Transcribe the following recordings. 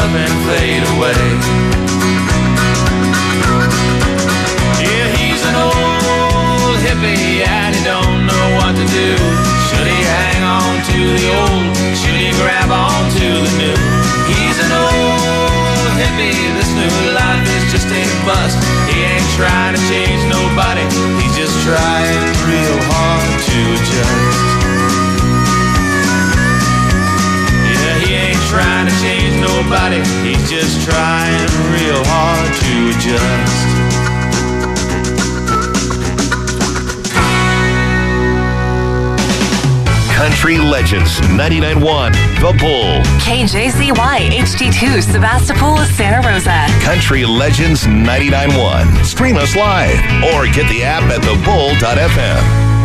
up and fade away. Yeah, he's an old hippie and he don't know what to do. Should he hang on to the old? Should he grab on to the new? He's an old hippie, this new life is just a bust. He ain't trying to change nobody, he's just trying real hard to adjust. Yeah, he ain't trying to change nobody, he's just trying real hard to adjust. Country Legends 99.1 The Bull. KJZY HD2 Sebastopol, Santa Rosa. Country Legends 99.1. Stream us live or get the app at thebull.fm.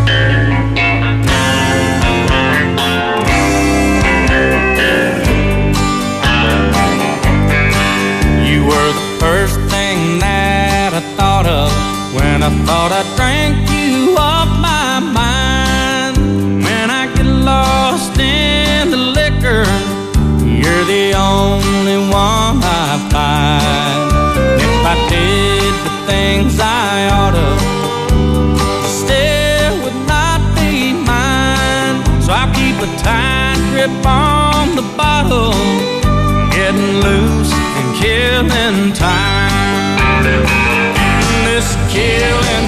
You were the first thing that I thought of when I thought I drank you off my mind. When I get lost in the liquor, you're the only one I find. If I did the things I ought to, still would not be mine. So I keep a tight grip on the bottle, getting loose and killing time. This killing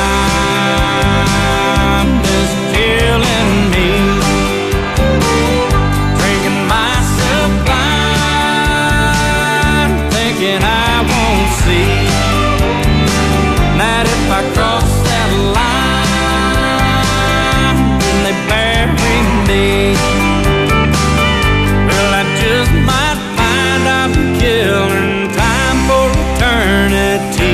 time is killing me. Drinking myself blind, thinking I won't see that if I cross that line, then they bury me. Well, I just might find I'm killing time for eternity.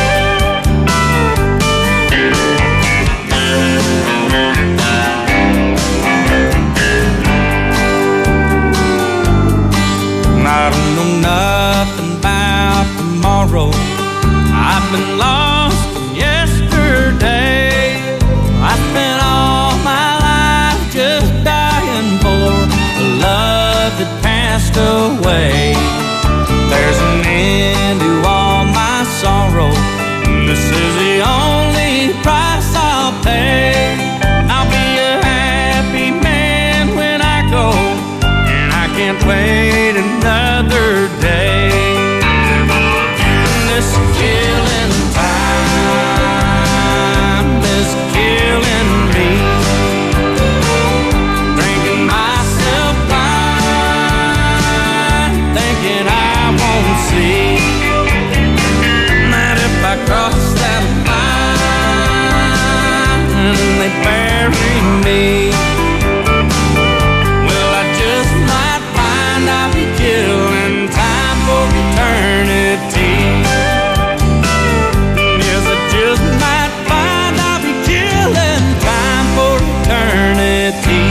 I don't know nothing about tomorrow. I've been lost in yesterday. I spent all my life just dying for a love that passed away. There's an end to all my sorrow. This is the only price I'll pay. I'll be a happy man when I go, and I can't wait another day. This killing time is killing me. Drinking myself blind, thinking I won't see that if I cross that line, they bury me. Well, I just might find I'll be killing time for eternity. Yes, I just might find I'll be killing time for eternity.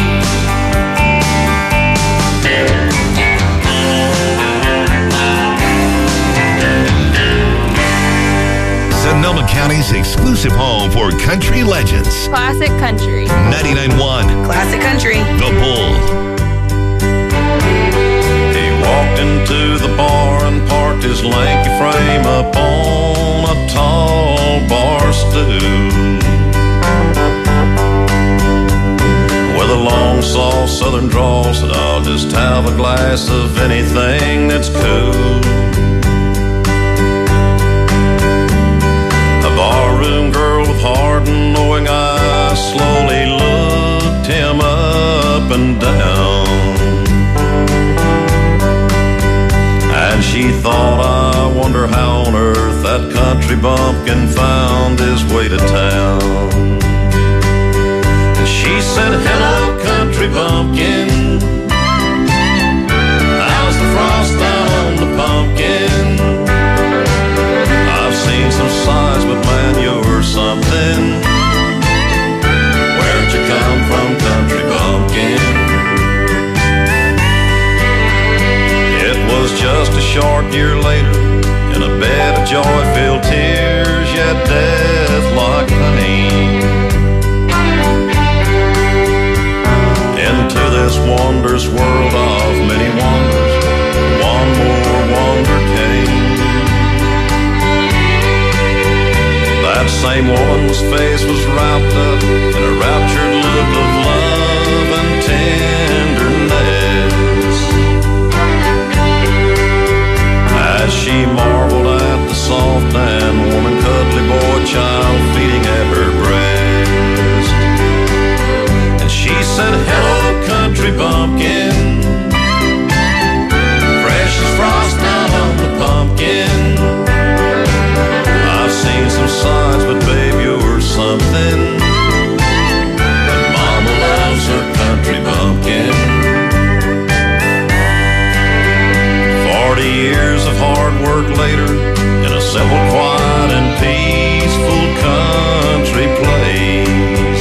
Sonoma County's exclusive home for country legends. Classic country. 99.1 Classic country. The Bull. He walked into the bar and parked his lanky frame up on a tall bar stool. With a long soft southern drawl, said, I'll just have a glass of anything that's cool. A barroom girl with hard and knowing eyes slowly looked him up and down. And she thought, I wonder how on earth that country bumpkin found his way to town. And she said, hello, country bumpkin. How's the frost down on the pumpkin? I've seen some sights, but man, you're something. Where'd you come from, country bumpkin? It was just a short year later, in a bed of joy-filled tears, yet death-like pain. Into this wondrous world of many wonders, one more That same woman's face was wrapped up in a raptured look of love and tenderness, as she marveled at the soft and warm and cuddly boy child feeding at her breast. And she said, hello, country bumpkin, fresh as frost out on the pumpkin. I've seen some sights, but babe, you're something. And mama loves her country bumpkin. 40 years of hard work later, in a simple, quiet, and peaceful country place,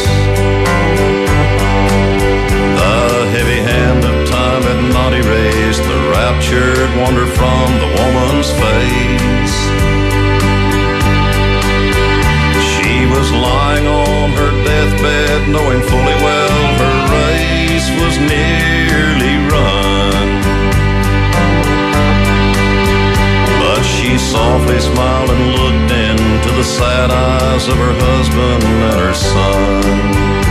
the heavy hand of time had not erased the raptured wonder from the woman's face. She was lying on her deathbed, knowing fully well her race was nearly run. But she softly smiled and looked into the sad eyes of her husband and her son.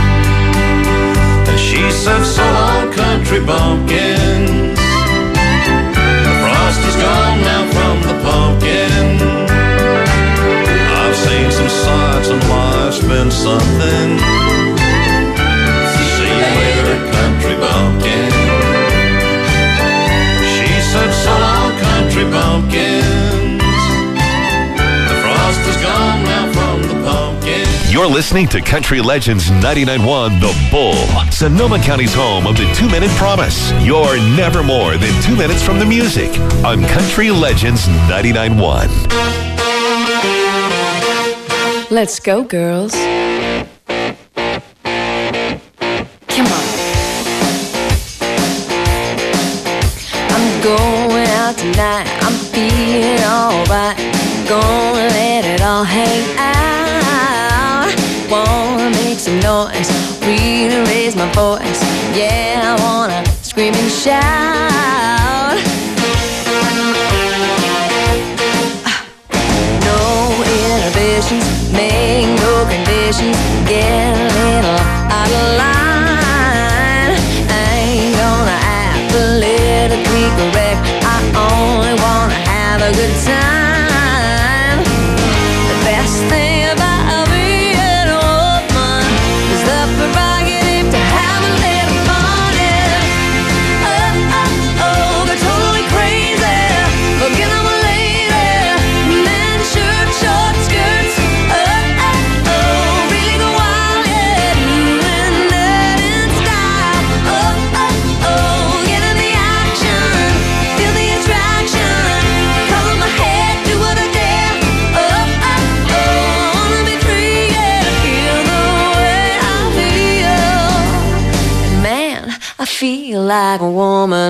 And she said, so long, country bumpkins, the frost is gone now from the pumpkin. I've seen some sights and life's been something. See you later, country bumpkin. She said, so long, country bumpkins, the frost is gone now from the pumpkin. You're listening to Country Legends 99.1 The Bull, Sonoma County's home of the 2-Minute Promise. You're never more than 2 minutes from the music on Country Legends 99.1. Let's go, girls. Come on. I'm going out tonight. I'm feeling alright. Gonna let it all hang out. Wanna make some noise, really raise my voice. Yeah, I wanna scream and shout. No inhibitions, make no conditions. Get a little out of line. I ain't gonna act politically correct. I only wanna have a good time. The best thing about being a woman is the prerogative to have a little fun. Oh, oh, oh, they're totally crazy. Looking at my lady, men shirt, short skirts. Oh, oh, oh, really go wild, yeah, doing that in style. Oh, oh, oh, get in the action, feel the attraction. Color my head, do what I dare. Oh, oh, oh, I wanna be free, yeah, feel the way I feel. And man, I feel like a woman.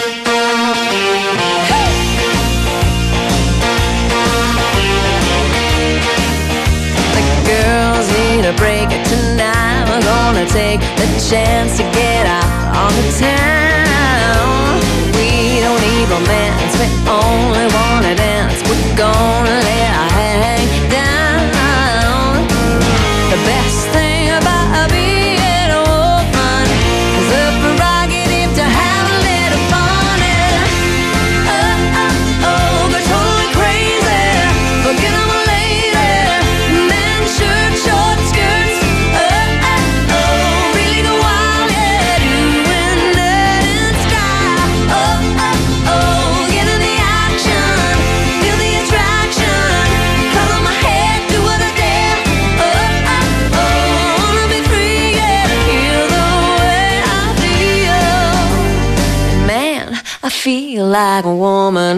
The girls need a break tonight. We're gonna take the chance to get out on the town. We don't need romance, we only wanna dance. We're gonna let our hair hang down. The best thing about being a woman is the prerogative to have a little fun. Oh, oh, oh, they're totally crazy. Looking at my lady, men shirt, short skirts. Oh, oh, oh, really go wild, yeah, doing that in style. Oh, oh, oh, get in the action, feel the attraction. Color my head, do what I dare. Oh, oh, oh, I wanna be free, yeah, feel the way I feel. Man, I feel like a woman.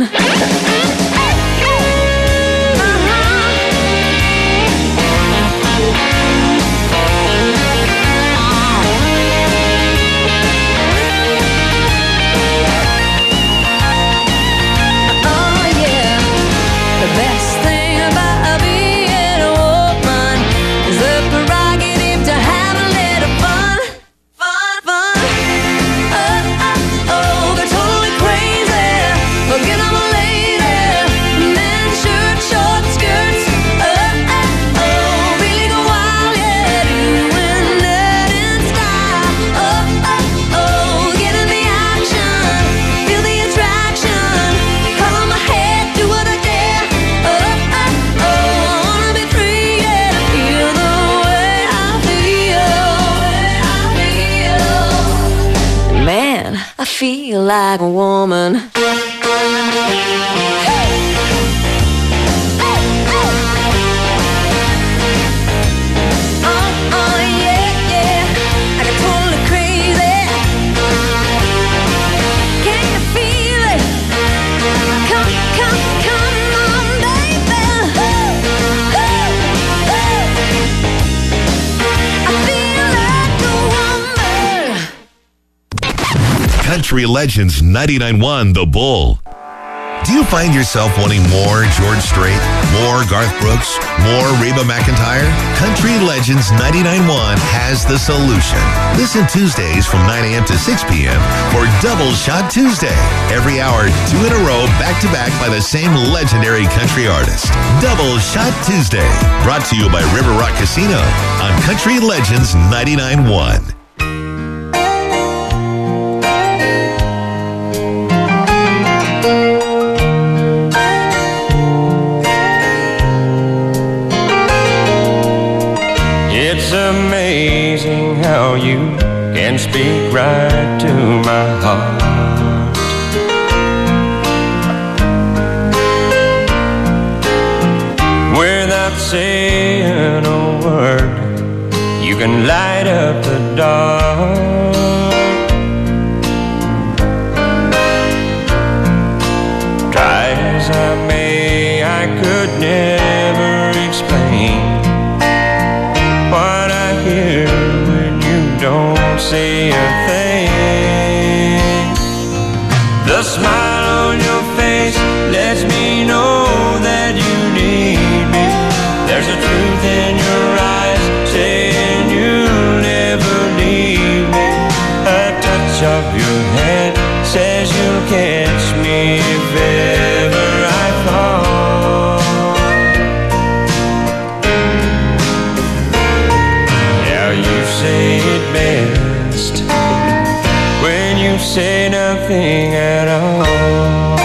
Oh yeah, the best thing about being a woman is the prerogative to have a little fun, fun, fun. Oh, oh, oh, they're totally crazy. Looking at my lady, feel like a woman. Country Legends 99.1 The Bull. Do you find yourself wanting more George Strait, more Garth Brooks, more Reba McEntire? Country Legends 99.1 has the solution. Listen Tuesdays from 9 a.m. to 6 p.m. for Double Shot Tuesday. Every hour, 2 in a row, back-to-back by the same legendary country artist. Double Shot Tuesday. Brought to you by River Rock Casino on Country Legends 99.1. Amazing how you can speak right to my heart. Without saying a word, you can light up the dark. Try as I may, I could never explain what I hear when you don't say a thing. The smile on your face lets me know that you need me. There's a truth in your eyes saying you'll never leave me. A touch of your hand says you'll catch me if ever I fall. Say it best when you say nothing at all.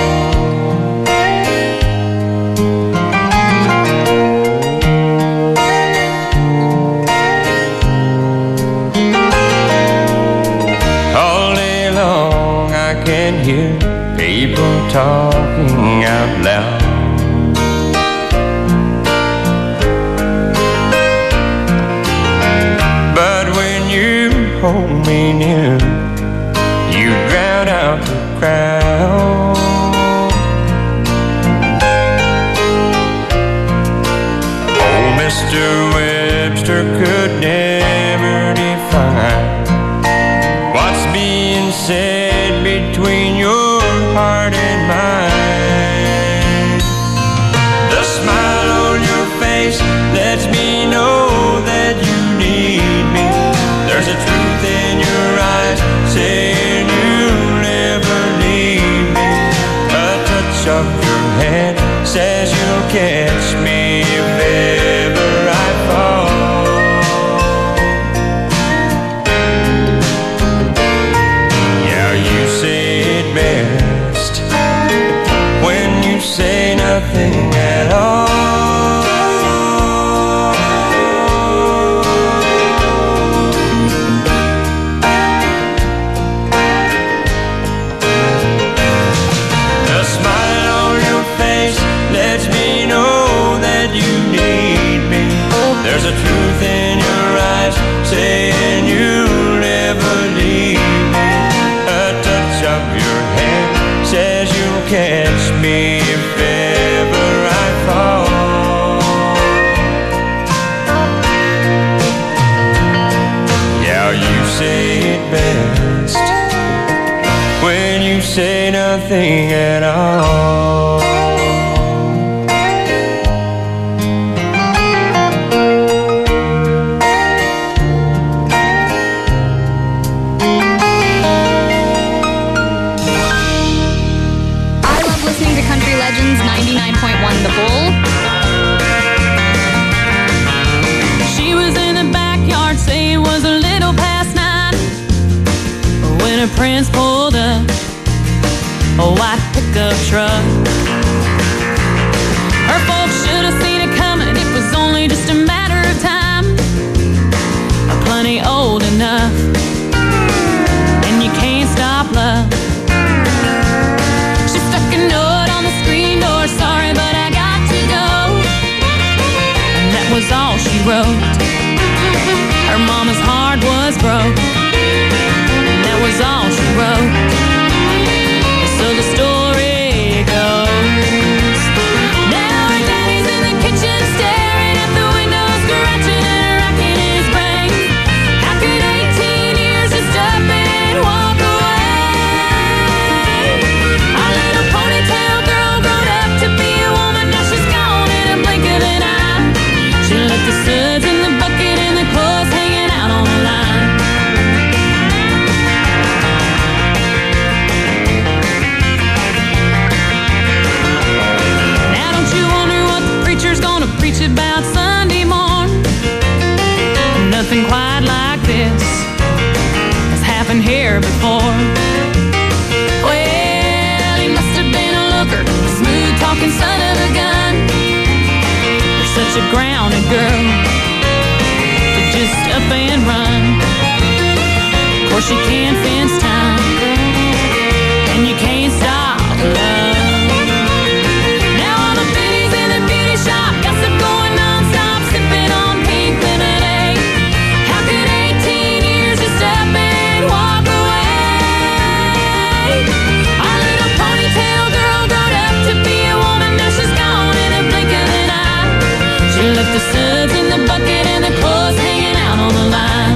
All day long I can hear people talking out loud. Hold me near, you drown out the crowd. Oh, Mr. Webster could never define what's being said between your heart and mine. The smile on your face lets me know that you need me. There's a truth in your eyes saying you'll never leave me. A touch of your hand says you'll catch me if ever I fall. Yeah, you say it best when you say nothing at all. There's a truth in your eyes saying you'll never leave me. A touch of your hand says you'll catch me if ever I fall. Yeah, you say it best when you say nothing at all. The Bull. She was in the backyard, say it was a little past 9 when her prince pulled up a white pickup truck. Her folks should have seen it coming, it was only just a matter of time. Plenty old enough, and you can't stop love wrote. Her mama's heart was broke, and that was all she wrote. So the story goes. Now her daddy's in the kitchen staring at the window, scratching and racking his brain. How could 18 years just up and walk away? A little ponytail girl grown up to be a woman, now she's gone in a blink of an eye. She left the suds in the bucket and the clothes hanging out on the line. Now don't you wonder what the preacher's gonna preach about Sunday morn? Nothing quite like this has happened here before. Well, he must have been a looker, a smooth-talking son of a gun. You're such a grounded girl to just up and run. Of course you can't fence time, and you can't stop love. Now all the biddies in the beauty shop gossip going non-stop, sipping on pink lemonade. How could 18 years just up and walk away? Our little ponytail girl grown up to be a woman, now she's gone in a blink of an eye. She left the suds in the bucket and the clothes hanging out on the line.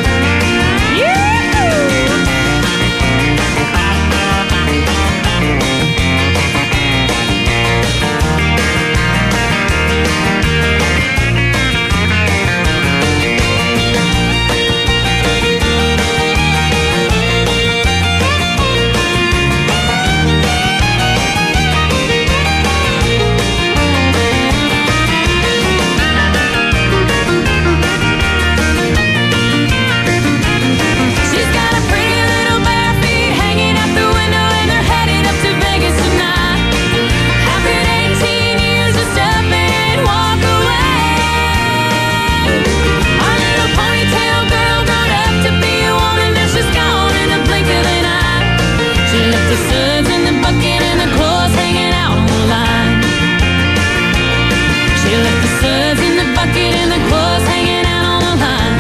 She's got a pretty little bare feet hanging out the window, and they're headed up to Vegas tonight. How could 18 years just up and walk away? Our little ponytail girl grown up to be a woman, now she's gone in a blink of an eye. She left the suds in the bucket and the clothes hanging out on the line. She left the suds in the bucket and the clothes hanging out on the line.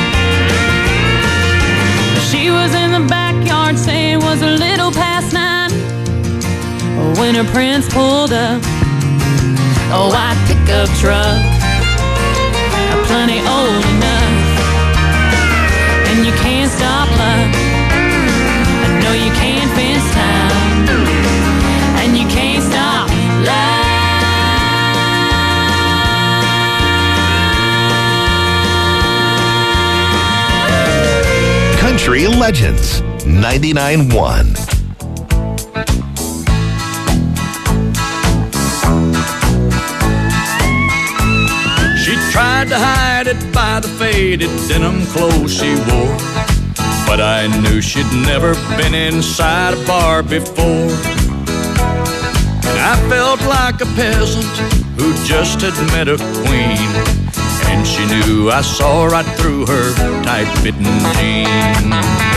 She was in the backyard saying it was a little past 9 when her prince pulled up a white pickup truck, plenty old enough, and you can't stop love. No, you can't fence time, and you can't stop love. Country Legends 99.1. She tried to hide it by the faded denim clothes she wore, but I knew she'd never been inside a bar before. And I felt like a peasant who just had met a queen, and she knew I saw right through her tight-fitting jeans.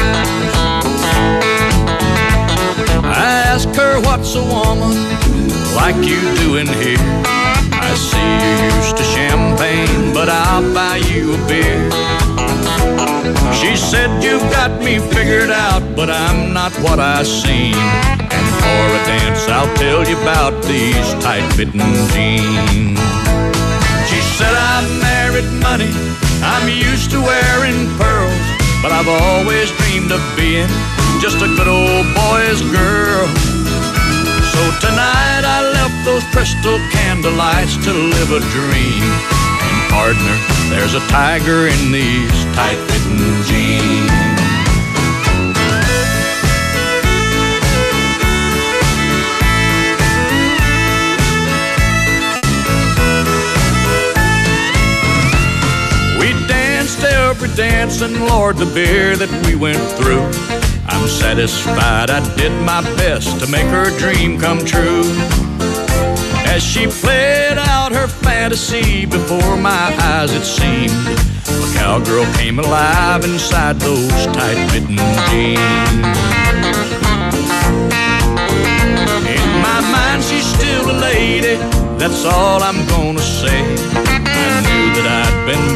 I asked her, what's a woman like you doing here? I see you're used to champagne, but I'll buy you a beer. She said, you've got me figured out, but I'm not what I seem. And for a dance, I'll tell you about these tight-fitting jeans. She said, I've married money, I'm used to wearing pearls, but I've always dreamed of being just a good old boy's girl. So tonight I left those crystal candlelights to live a dream. And partner, there's a tiger in these tight-fitting jeans. We danced every dance, and Lord, the beer that we went through, I'm satisfied I did my best to make her dream come true. As she played out her fantasy before my eyes, it seemed a cowgirl came alive inside those tight-fitting jeans. In my mind, she's still a lady, that's all I'm gonna say. I knew that I'd been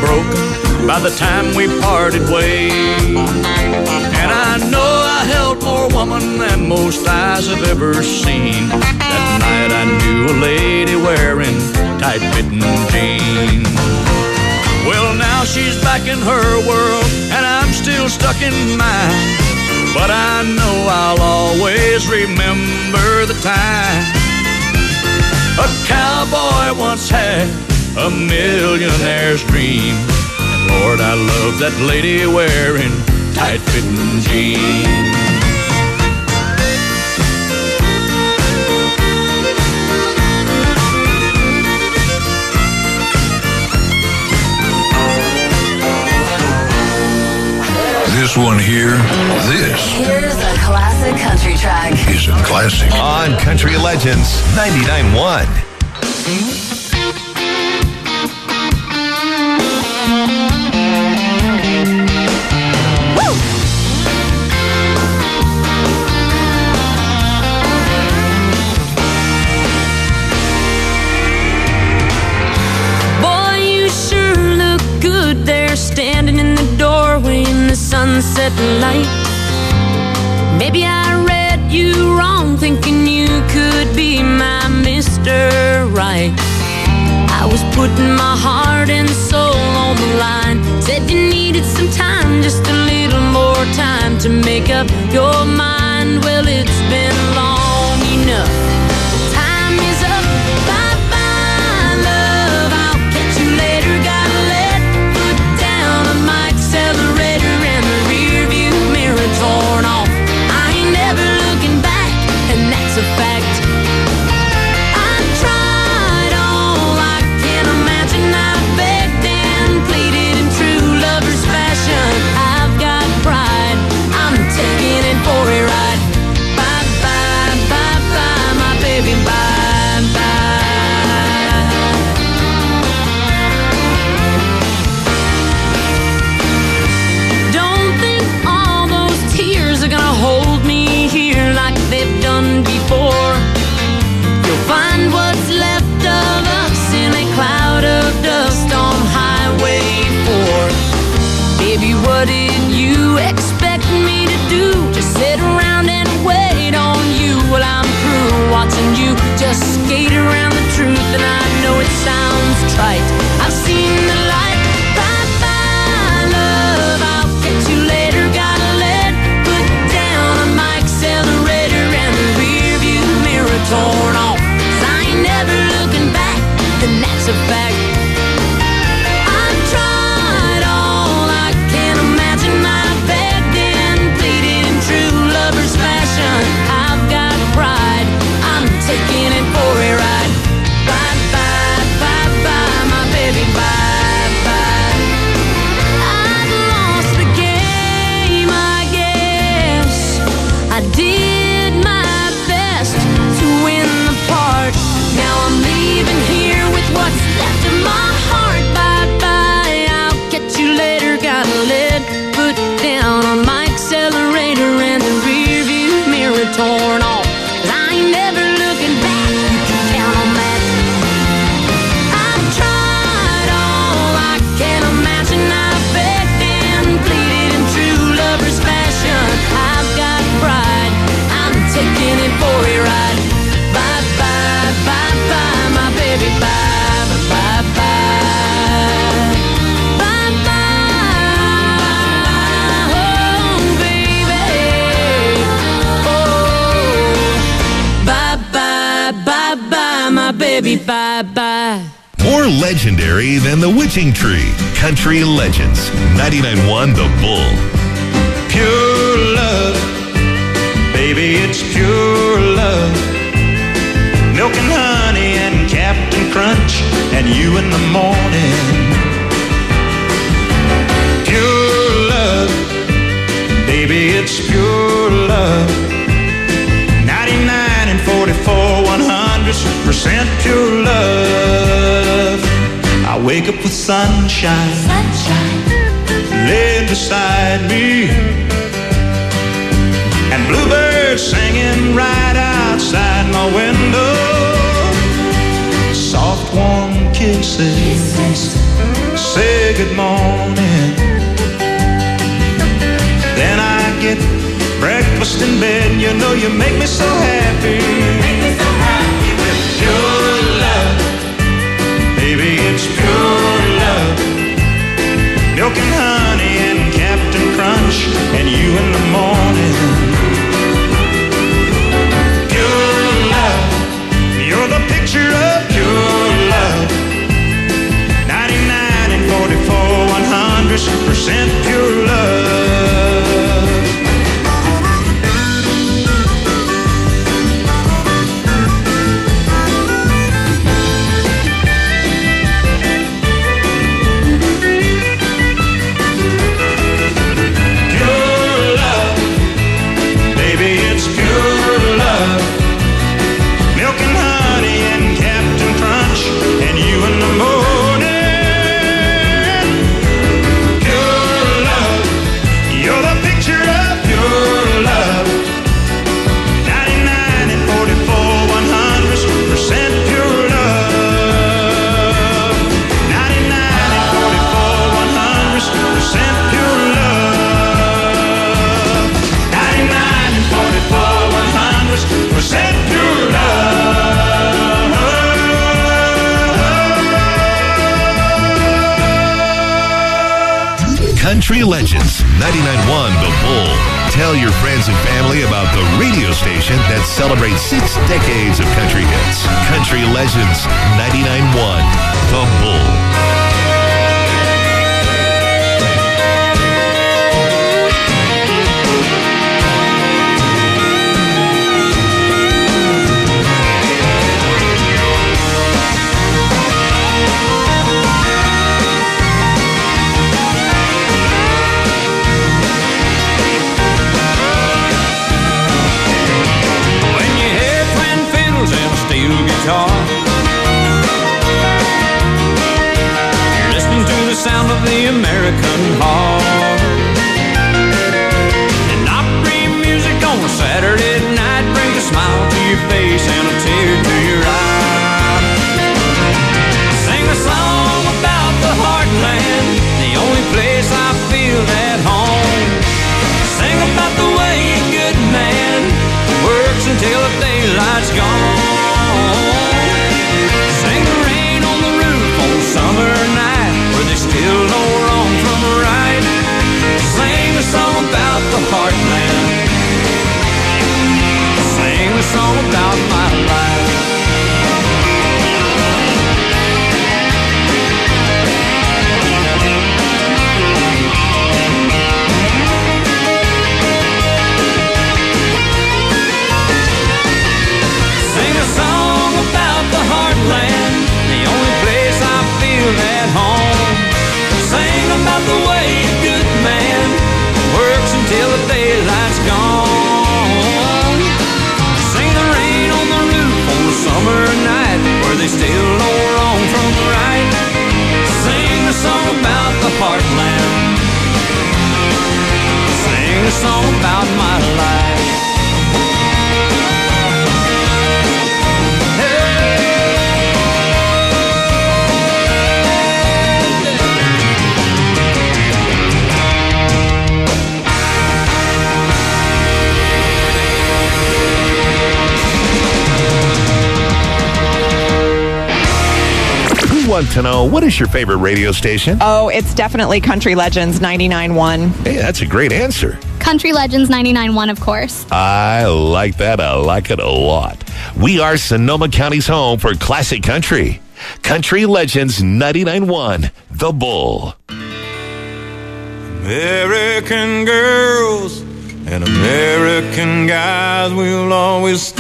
by the time we parted ways. And I know I held more woman than most eyes have ever seen. That night I knew a lady wearing tight-fitting jeans. Well, now she's back in her world, and I'm still stuck in mine. But I know I'll always remember the time a cowboy once had a millionaire's dream. And Lord, I love that lady wearing tight-fitting jeans. This one here, Here's a classic country track. is a classic. On Country Legends 99.1. Boy, you sure look good there, standing in the doorway in the sunset light. Maybe I read you wrong, thinking you could be my Mr. Right. I was putting my heart and soul on the line. Said you needed some time, just a little more time to make up your mind. Well, it's been long enough. Time is up. Bye-bye, love. I'll catch you later. Gotta let foot down on my accelerator and the rear view mirror torn off. I ain't never looking back, and that's a fact. I tried all I can imagine. I begged and pleaded in true lover's fashion. I've got pride, I'm taking it for a ride. Bye-bye, bye-bye, my baby, bye-bye. Don't think all those tears are gonna hold me here like they've done before. You'll find what's left of us in a cloud of dust on Highway 4. Baby, what did you expect me to do? Just sit around and wait on you while I'm through watching you just skate around the truth. And I know it sounds trite, I've seen the light. Bye-bye, love, I'll catch you later. Gotta let foot down on my accelerator and the rear view mirror torn off. 'Cause I ain't never looking back, and that's a fact. I've tried all I can imagine. I begged and pleaded in true lover's fashion. I've got pride, I'm taking it for a ride. Bye-bye, bye-bye, my baby, bye-bye. I've lost the game, I guess. I did my best to win the part. Now I'm leaving here with what's left of my heart. Bye-bye, I'll catch you later. Gotta let foot down on my accelerator and the rear view mirror torn off. 'Cause I ain't never looking back, you can count on that. I've tried all I can imagine. I begged and pleaded in true lover's fashion. I've got pride, I'm taking it for a ride. Bye-bye, bye-bye, my baby, bye-bye, bye-bye. Bye-bye, oh, baby. Oh, bye-bye, bye-bye, my baby, bye-bye. More legendary than the Witching Tree. Country Legends 99.1 The Bull. Pure love, baby, it's pure love. Milk and honey and Captain Crunch and you in the morning. Pure love, baby, it's pure love. 99 and 44, 100% pure love. I wake up with sunshine, laid beside me, and bluebirds singing right outside my window. Soft warm kisses say good morning. just in bed, you know you make me so happy. Make me so happy with pure love. Baby, it's pure love. Milk and honey and Captain Crunch and you in the morning. Pure love. You're the picture of pure love. 99 and 44 100% pure love. Country Legends 99.1 The Bull. Tell your friends and family about the radio station that celebrates 6 decades of country hits. Country Legends 99.1 The Bull. You're listening to the sound of the American heart. And Opry music on a Saturday night brings a smile to your face and a tear to your eye. Sing a song about the heartland, the only place I feel at home. Sing about the way a good man works until the daylight's gone. Summer night where they still know wrong from right. Sing a song about the heartland. Sing a song about my life. Sing a song about the heartland, the only place I feel at home. Sing about the way a good man works until the daylight's gone. Sing the rain on the roof on a summer night where they still know wrong from right. Sing a song about the heartland. Sing a song about my life. Want to know, what is your favorite radio station? Oh, it's definitely Country Legends 99.1. Hey, that's a great answer. Country Legends 99.1, of course. I like that. I like it a lot. We are Sonoma County's home for classic country. Country Legends 99.1 The Bull. American girls and American guys will always